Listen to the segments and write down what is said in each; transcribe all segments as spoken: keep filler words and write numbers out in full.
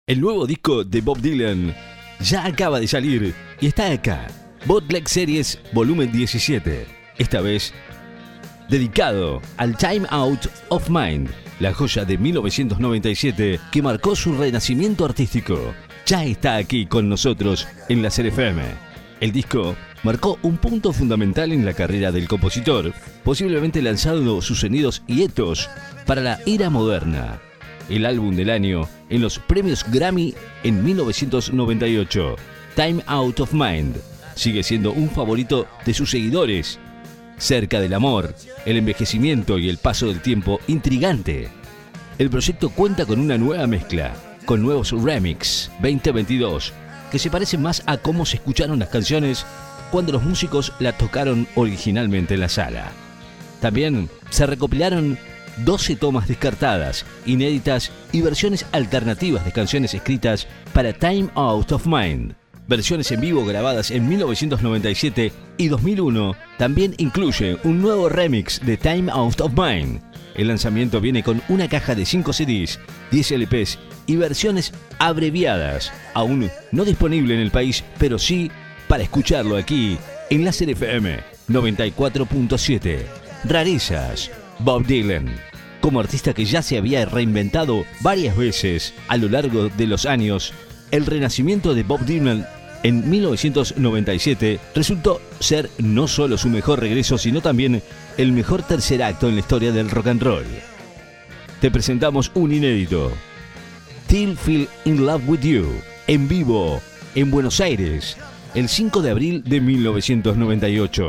El nuevo disco de Bob Dylan ya acaba de salir y está acá. Bootleg Series Volumen diecisiete. Esta vez dedicado al Time Out of Mind, la joya de mil novecientos noventa y siete que marcó su renacimiento artístico. Ya está aquí con nosotros en la C F M. El disco marcó un punto fundamental en la carrera del compositor, posiblemente lanzando sus sonidos y ethos para la era moderna. El álbum del año en los premios Grammy en mil novecientos noventa y ocho, Time Out of Mind, sigue siendo un favorito de sus seguidores. Cerca del amor, el envejecimiento y el paso del tiempo intrigante. El proyecto cuenta con una nueva mezcla, con nuevos remix veinte veintidós, que se parecen más a cómo se escucharon las canciones cuando los músicos la tocaron originalmente en la sala. También se recopilaron doce tomas descartadas, inéditas y versiones alternativas de canciones escritas para Time Out of Mind. Versiones en vivo grabadas en mil novecientos noventa y siete y dos mil uno también incluye un nuevo remix de Time Out of Mind. El lanzamiento viene con una caja de cinco C Ds, diez L Ps y versiones abreviadas, aún no disponible en el país, pero sí para escucharlo aquí en la C F M noventa y cuatro punto siete. Rarezas. Bob Dylan, como artista que ya se había reinventado varias veces a lo largo de los años, el renacimiento de Bob Dylan en mil novecientos noventa y siete resultó ser no solo su mejor regreso, sino también el mejor tercer acto en la historia del rock and roll. Te presentamos un inédito, Still Feel in Love with You, en vivo en Buenos Aires, el cinco de abril de mil novecientos noventa y ocho.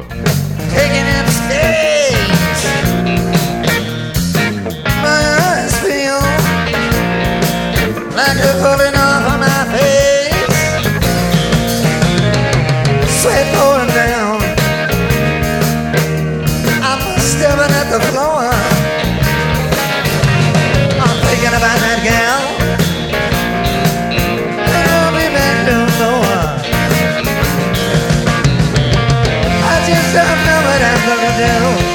Like a falling off of my face, sweat pouring down. I'm staring at the floor. I'm thinking about that gal, and I'll be back to nowhere. I just don't know what I'm gonna do.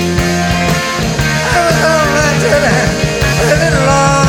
I was alright till that a little long.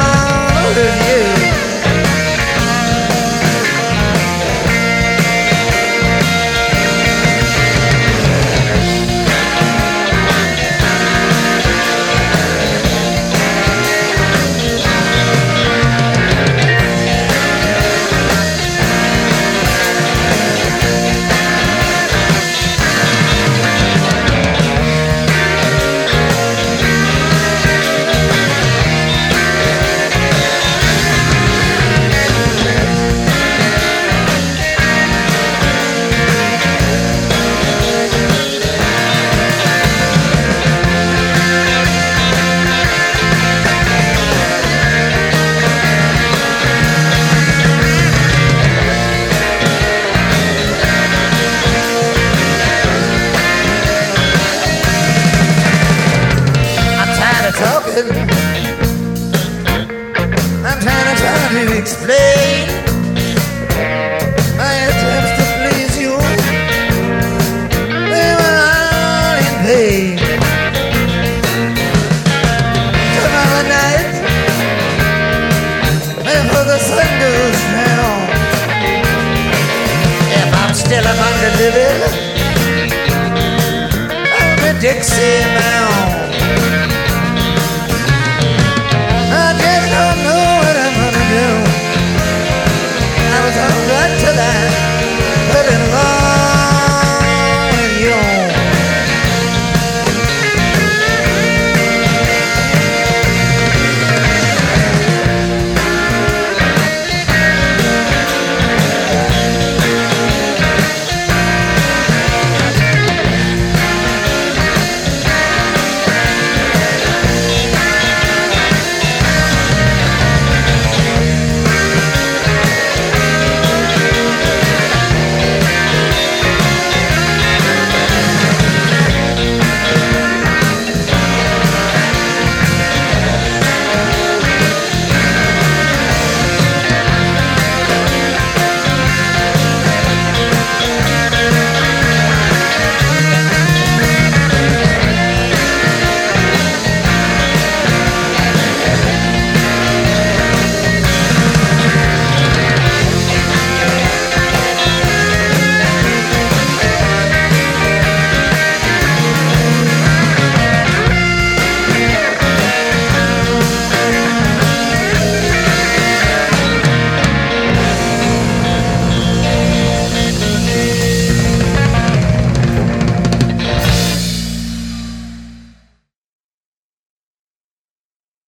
I'm trying to try to explain my attempts to please you. They were all in vain. Tomorrow night, before the sun goes down, if I'm still among the living, I'll be Dixie bound.